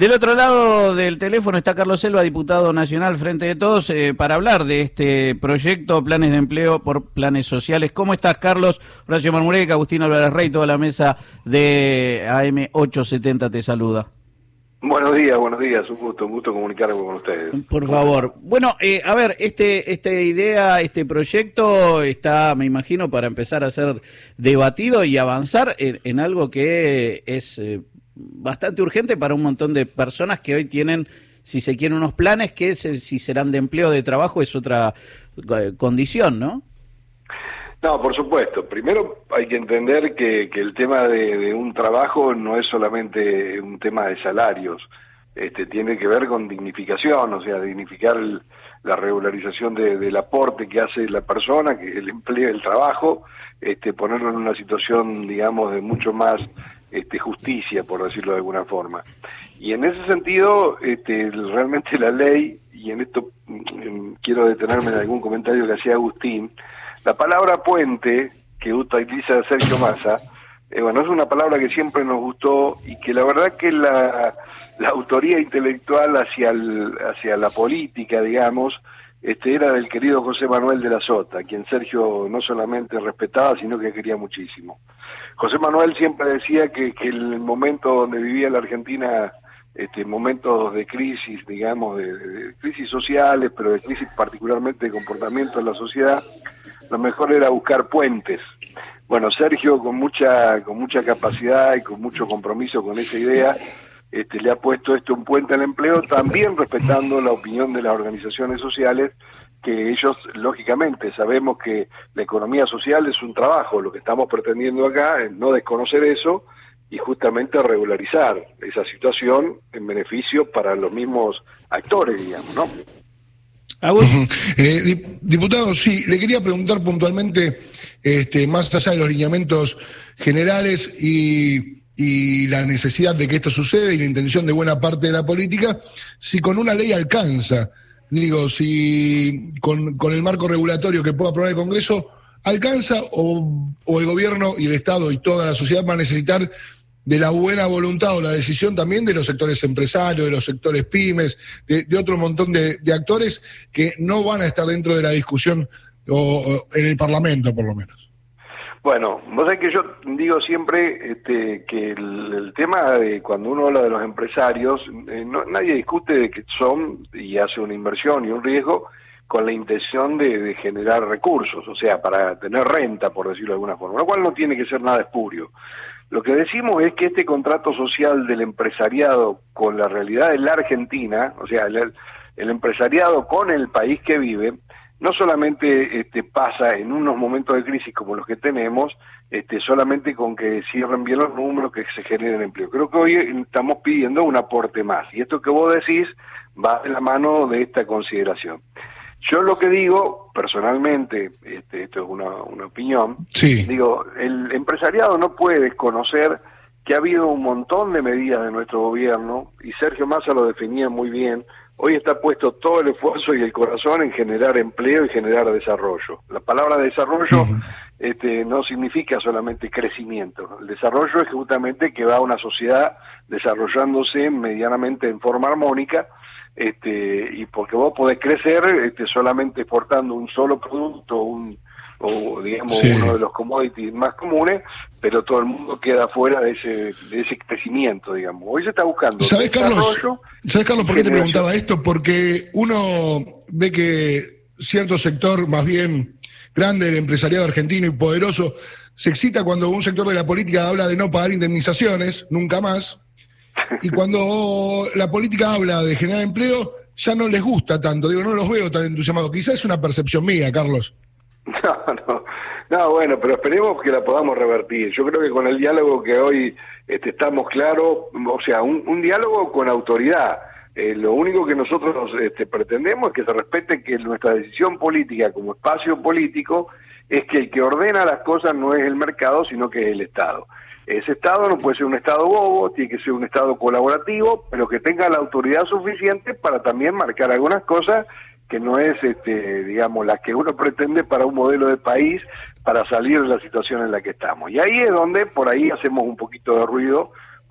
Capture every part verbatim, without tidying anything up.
Del otro lado del teléfono está Carlos Selva, diputado nacional Frente de Todos, eh, para hablar de este proyecto Planes de Empleo por Planes Sociales. ¿Cómo estás, Carlos? Horacio Marmureca, Agustín Álvarez Rey, toda la mesa de A M ochocientos setenta te saluda. Buenos días, buenos días, un gusto, un gusto comunicarme con ustedes. Por favor. Bueno, eh, a ver, este, esta idea, este proyecto está, me imagino, para empezar a ser debatido y avanzar en, en algo que es eh, bastante urgente para un montón de personas que hoy tienen, si se quieren, unos planes que se, si serán de empleo o de trabajo es otra eh, condición, ¿no? No, por supuesto. Primero hay que entender que, que el tema de, de un trabajo no es solamente un tema de salarios, este, tiene que ver con dignificación, o sea, dignificar el, la regularización de, del aporte que hace la persona, que el empleo, el trabajo, este, ponerlo en una situación, digamos, de mucho más este, justicia, por decirlo de alguna forma. Y en ese sentido, este, realmente la ley, y en esto mm, quiero detenerme en algún comentario que hacía Agustín, la palabra puente que utiliza Sergio Massa, eh, bueno, es una palabra que siempre nos gustó y que la verdad que la, la autoría intelectual hacia, el, hacia la política, digamos, este, era del querido José Manuel de la Sota, a quien Sergio no solamente respetaba, sino que quería muchísimo. José Manuel siempre decía que, que el momento donde vivía la Argentina, este, momentos de crisis, digamos, de, de crisis sociales, pero de crisis particularmente de comportamiento en la sociedad, lo mejor era buscar puentes. Bueno, Sergio con mucha con mucha capacidad y con mucho compromiso con esa idea, este, le ha puesto esto un puente al empleo, también respetando la opinión de las organizaciones sociales, que ellos, lógicamente, sabemos que la economía social es un trabajo, lo que estamos pretendiendo acá es no desconocer eso y justamente regularizar esa situación en beneficio para los mismos actores, digamos, ¿no? Eh, diputado, sí, le quería preguntar puntualmente, este, más allá de los lineamientos generales y, y la necesidad de que esto suceda y la intención de buena parte de la política, si con una ley alcanza, digo, si con, con el marco regulatorio que pueda aprobar el Congreso, alcanza o, o el gobierno y el Estado y toda la sociedad van a necesitar de la buena voluntad o la decisión también de los sectores empresarios, de los sectores pymes, de, de otro montón de, de actores que no van a estar dentro de la discusión o, o en el Parlamento, por lo menos. Bueno, vos sabés que yo digo siempre este, que el, el tema de cuando uno habla de los empresarios, eh, no, nadie discute de que son y hace una inversión y un riesgo con la intención de, de generar recursos, o sea, para tener renta, por decirlo de alguna forma, lo cual no tiene que ser nada espurio. Lo que decimos es que este contrato social del empresariado con la realidad de la Argentina, o sea, el, el empresariado con el país que vive, no solamente este, pasa en unos momentos de crisis como los que tenemos, este, solamente con que cierren bien los números, que se generen empleo. Creo que hoy estamos pidiendo un aporte más, y esto que vos decís va de la mano de esta consideración. Yo lo que digo, personalmente, este, esto es una, una opinión, sí. Digo, el empresariado no puede desconocer que ha habido un montón de medidas de nuestro gobierno, y Sergio Massa lo definía muy bien, hoy está puesto todo el esfuerzo y el corazón en generar empleo y generar desarrollo. La palabra desarrollo uh-huh. este, no significa solamente crecimiento, el desarrollo es justamente que va a una sociedad desarrollándose medianamente en forma armónica, este y porque vos podés crecer este, solamente exportando un solo producto, un o digamos sí. uno de los commodities más comunes, pero todo el mundo queda fuera de ese de ese crecimiento, digamos. Hoy se está buscando ¿Sabés, Carlos? ¿Sabés, Carlos, por qué te preguntaba esto? Porque uno ve que cierto sector, más bien grande del empresariado argentino y poderoso, se excita cuando un sector de la política habla de no pagar indemnizaciones, nunca más. Y cuando la política habla de generar empleo, ya no les gusta tanto. Digo, no los veo tan entusiasmados. Quizás es una percepción mía, Carlos. No, no, no, bueno, pero esperemos que la podamos revertir. Yo creo que con el diálogo que hoy este, estamos claros, o sea, un, un diálogo con autoridad. Eh, lo único que nosotros este, pretendemos es que se respete que nuestra decisión política como espacio político es que el que ordena las cosas no es el mercado, sino que es el Estado. Ese Estado no puede ser un Estado bobo, tiene que ser un Estado colaborativo, pero que tenga la autoridad suficiente para también marcar algunas cosas que no es, este, digamos, las que uno pretende para un modelo de país para salir de la situación en la que estamos. Y ahí es donde por ahí hacemos un poquito de ruido,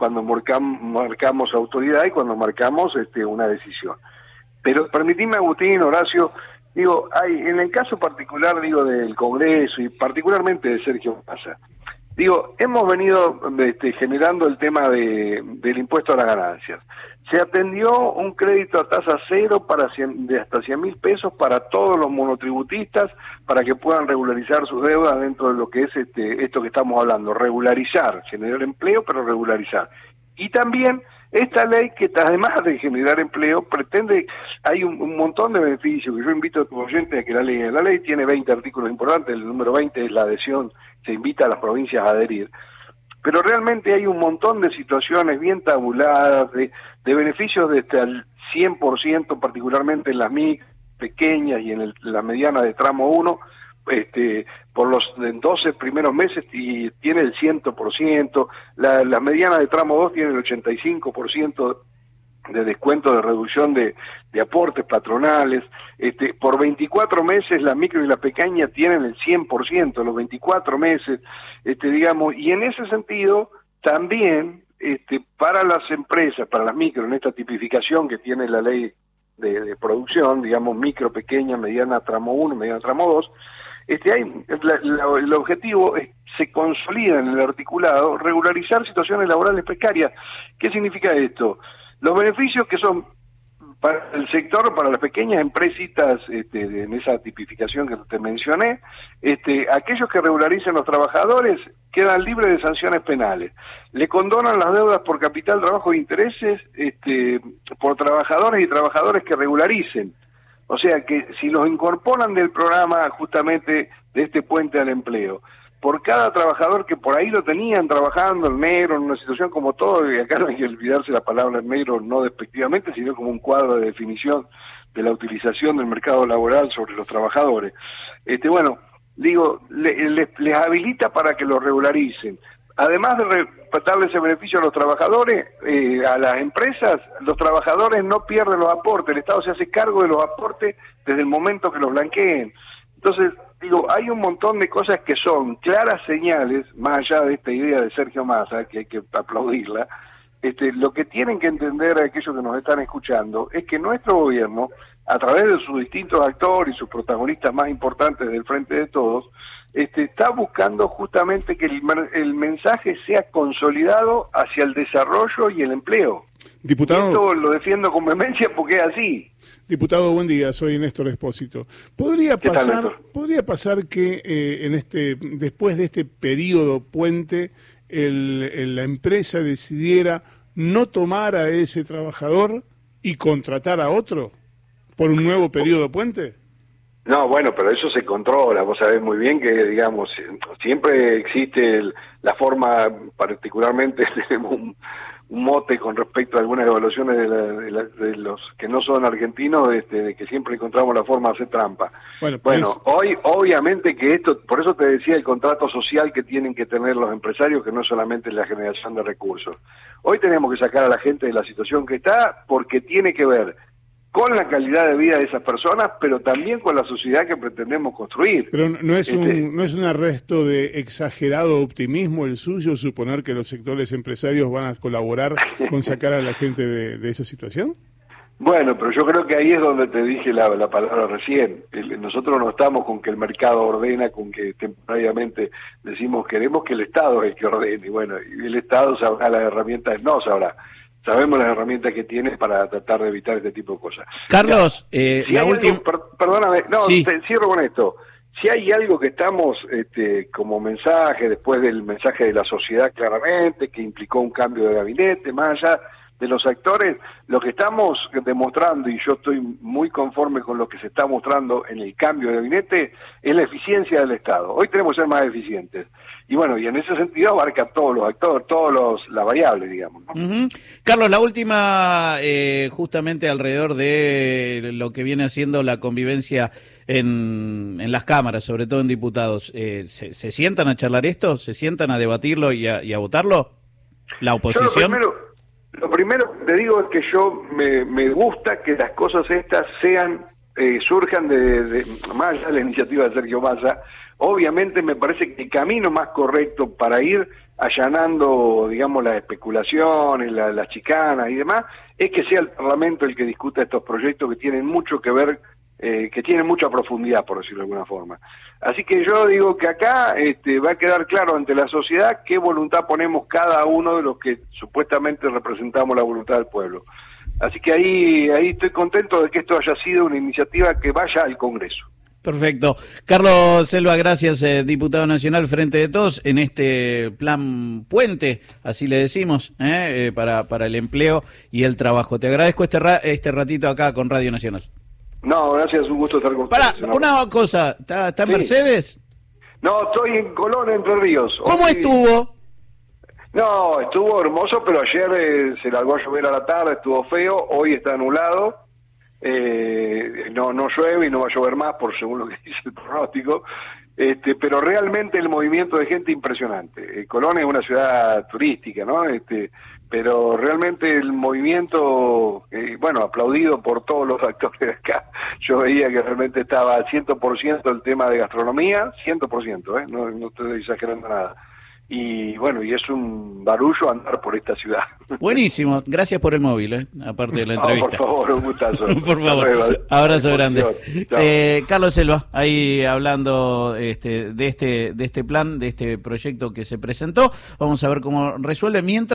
cuando marcamos, marcamos autoridad y cuando marcamos este, una decisión. Pero permitime, Agustín, Horacio, digo, hay en el caso particular, digo, del Congreso y particularmente de Sergio Massa, digo, hemos venido este, generando el tema de, del impuesto a las ganancias. Se atendió un crédito a tasa cero para cien, de hasta cien mil pesos para todos los monotributistas para que puedan regularizar sus deudas dentro de lo que es este, esto que estamos hablando, regularizar, generar empleo, pero regularizar. Y también esta ley que además de generar empleo pretende, hay un, un montón de beneficios que yo invito a tus oyentes a que la lean. La ley tiene veinte artículos importantes, el número veinte es la adhesión, se invita a las provincias a adherir. Pero realmente hay un montón de situaciones bien tabuladas, de, de beneficios de hasta el cien por ciento, particularmente en las micro, pequeñas y en el, la mediana de tramo uno, este, por los doce primeros meses y tiene el cien por ciento, la, la mediana de tramo dos tiene el ochenta y cinco por ciento de descuento de reducción de, de aportes patronales, este, por veinticuatro meses la micro y la pequeña tienen el cien por ciento, los veinticuatro meses, este, digamos, y en ese sentido también este, para las empresas, para las micro, en esta tipificación que tiene la ley de, de producción, digamos, micro, pequeña, mediana, tramo uno, mediana, tramo dos, este, hay, la, la, el objetivo es, se consolida en el articulado, regularizar situaciones laborales precarias. ¿Qué significa esto? Los beneficios que son para el sector, para las pequeñas empresitas, este, en esa tipificación que te mencioné, este, aquellos que regularicen los trabajadores quedan libres de sanciones penales. Le condonan las deudas por capital, trabajo e intereses este, por trabajadores y trabajadores que regularicen. O sea que si los incorporan del programa justamente de este puente al empleo, por cada trabajador que por ahí lo tenían trabajando en negro, en una situación como todo, y acá no hay que olvidarse la palabra negro no despectivamente, sino como un cuadro de definición de la utilización del mercado laboral sobre los trabajadores. Este, bueno, digo, le, le, les habilita para que lo regularicen. Además de re, darle ese beneficio a los trabajadores, eh, a las empresas, los trabajadores no pierden los aportes, el Estado se hace cargo de los aportes desde el momento que los blanqueen. Entonces, digo, hay un montón de cosas que son claras señales, más allá de esta idea de Sergio Massa, que hay que aplaudirla, este, lo que tienen que entender aquellos que nos están escuchando es que nuestro gobierno, a través de sus distintos actores y sus protagonistas más importantes del Frente de Todos, este, está buscando justamente que el, el mensaje sea consolidado hacia el desarrollo y el empleo. Diputado, y esto lo defiendo con vehemencia porque es así. Diputado, buen día, soy Néstor Espósito. ¿Podría pasar, tal, podría pasar que eh, en este, después de este periodo puente, el, el, la empresa decidiera no tomar a ese trabajador y contratar a otro por un nuevo periodo puente? No, bueno, pero eso se controla. Vos sabés muy bien que, digamos, siempre existe el, la forma, particularmente tenemos un, un mote con respecto a algunas evaluaciones de, la, de, la, de los que no son argentinos, este, de que siempre encontramos la forma de hacer trampa. Bueno, pues... bueno, hoy obviamente que esto, por eso te decía el contrato social que tienen que tener los empresarios, que no es solamente la generación de recursos. Hoy tenemos que sacar a la gente de la situación que está, porque tiene que ver con la calidad de vida de esas personas, pero también con la sociedad que pretendemos construir. Pero no es, este... un, no es un arresto de exagerado optimismo el suyo suponer que los sectores empresarios van a colaborar con sacar a la gente de, de esa situación. Bueno, pero yo creo que ahí es donde te dije la, la palabra recién. El, nosotros no estamos con que el mercado ordena, con que temporariamente decimos queremos que el Estado es el que ordene. Y bueno, y el Estado sabrá las herramientas, no sabrá. Sabemos las herramientas que tiene para tratar de evitar este tipo de cosas. Carlos, eh, si la última... per, perdóname, no, sí. te, cierro con esto. Si hay algo que estamos este, como mensaje, después del mensaje de la sociedad claramente, que implicó un cambio de gabinete, más allá de los actores, lo que estamos demostrando, y yo estoy muy conforme con lo que se está mostrando en el cambio de gabinete, es la eficiencia del Estado. Hoy tenemos que ser más eficientes. Y bueno, y en ese sentido abarca todos los actores, todos los las variables, digamos, ¿no? Uh-huh. Carlos, la última, eh, justamente alrededor de lo que viene haciendo la convivencia en, en las cámaras, sobre todo en diputados, eh, ¿se, ¿se sientan a charlar esto? ¿Se sientan a debatirlo y a, y a votarlo? ¿La oposición? Yo lo primero, lo primero que te digo es que yo me, me gusta que las cosas estas sean, eh, surjan de, de, más allá de la iniciativa de Sergio Massa. Obviamente me parece que el camino más correcto para ir allanando, digamos, las especulaciones, la, las chicanas y demás, es que sea el Parlamento el que discuta estos proyectos que tienen mucho que ver, eh, que tienen mucha profundidad, por decirlo de alguna forma. Así que yo digo que acá este, va a quedar claro ante la sociedad qué voluntad ponemos cada uno de los que supuestamente representamos la voluntad del pueblo. Así que ahí, ahí estoy contento de que esto haya sido una iniciativa que vaya al Congreso. Perfecto. Carlos Selva, gracias, eh, diputado nacional Frente de Todos, en este plan puente, así le decimos, eh, eh, para, para el empleo y el trabajo. Te agradezco este, ra este ratito acá con Radio Nacional. No, gracias, un gusto estar con Pará, ustedes. ¿no? Una cosa, ¿está, está en Sí. Mercedes? No, estoy en Colón, Entre Ríos. ¿Cómo Hoy... estuvo? No, estuvo hermoso, pero ayer eh, se largó a llover a la tarde, estuvo feo, hoy está nublado. Eh, no no llueve y no va a llover más por según lo que dice el pronóstico, este, pero realmente el movimiento de gente impresionante. Eh, Colón es una ciudad turística, ¿no? Este, pero realmente el movimiento, eh, bueno, aplaudido por todos los actores de acá. Yo veía que realmente estaba al cien por ciento el tema de gastronomía, cien por ciento, ¿eh? No, no estoy exagerando nada. Y bueno, y es un barullo andar por esta ciudad. Buenísimo, gracias por el móvil, ¿eh? Aparte de la entrevista. No, por favor, un gustazo. Por favor, abrazo grande. Eh, Carlos Selva, ahí hablando este, de este de este plan, de este proyecto que se presentó. Vamos a ver cómo resuelve mientras